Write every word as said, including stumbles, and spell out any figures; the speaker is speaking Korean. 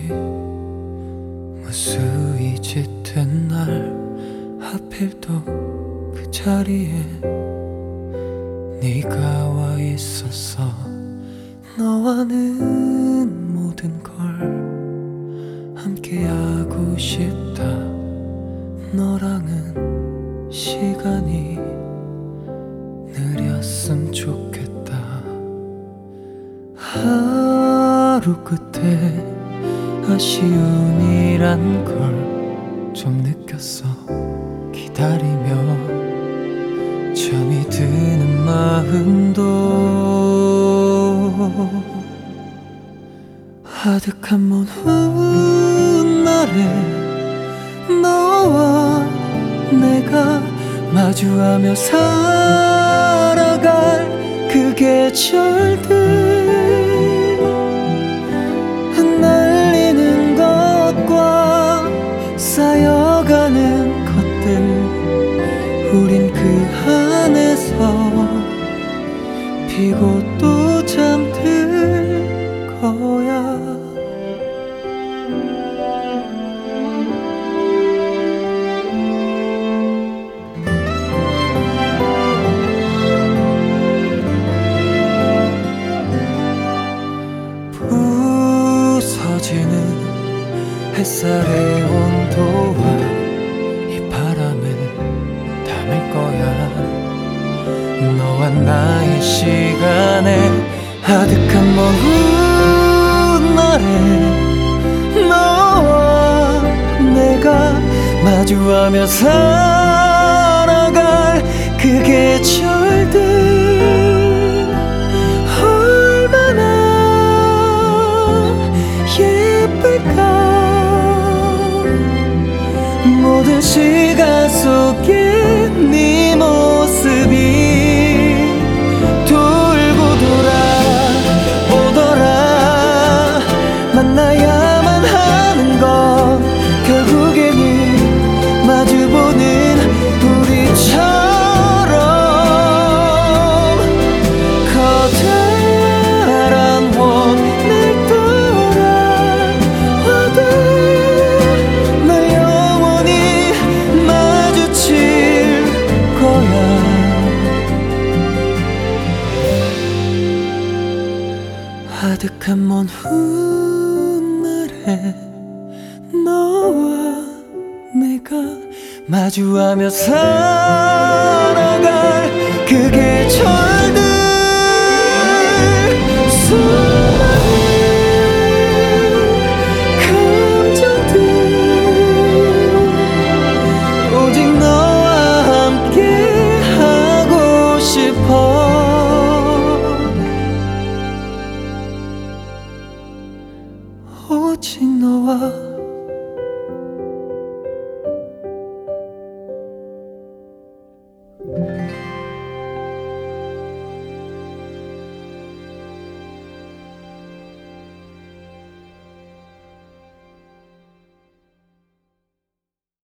없이 무수히 짙은 날 하필 또 그 자리에 네가 와 있었어. 너와는 모든 걸 함께하고 싶다. 너랑은 시간이 느렸음 좋겠다. 하루 끝에 아쉬움이란 걸 좀 느꼈어. 기다리며 잠이 드는 마음도 아득한 먼 훗날에 너와 내가 마주하며 살아갈 그 계절들, 흩날리는 것과 쌓여가는 것들, 우린 그 안에서 피고 또 잠들 거야. 부서지는 햇살의 온도와 이 바람을 담을 거야. 너와 나의 시간에 아득한 먼 훗날에 너와 내가 마주하며 살아갈 그 계절들, 얼마나 예쁠까. 모든 시간 속에 네 모습이 돌고 돌아오더라. 만나야만 하는 건 결국에는 마주보는 우리처럼 커다란 원을 돌아와도 널 영원히 마주칠 거야. 아득한 먼 훗날에 너와 내가 마주하며 살아갈 그 계절들, 수많은 감정들, 오직 너와 함께 하고 싶어. 오직 너와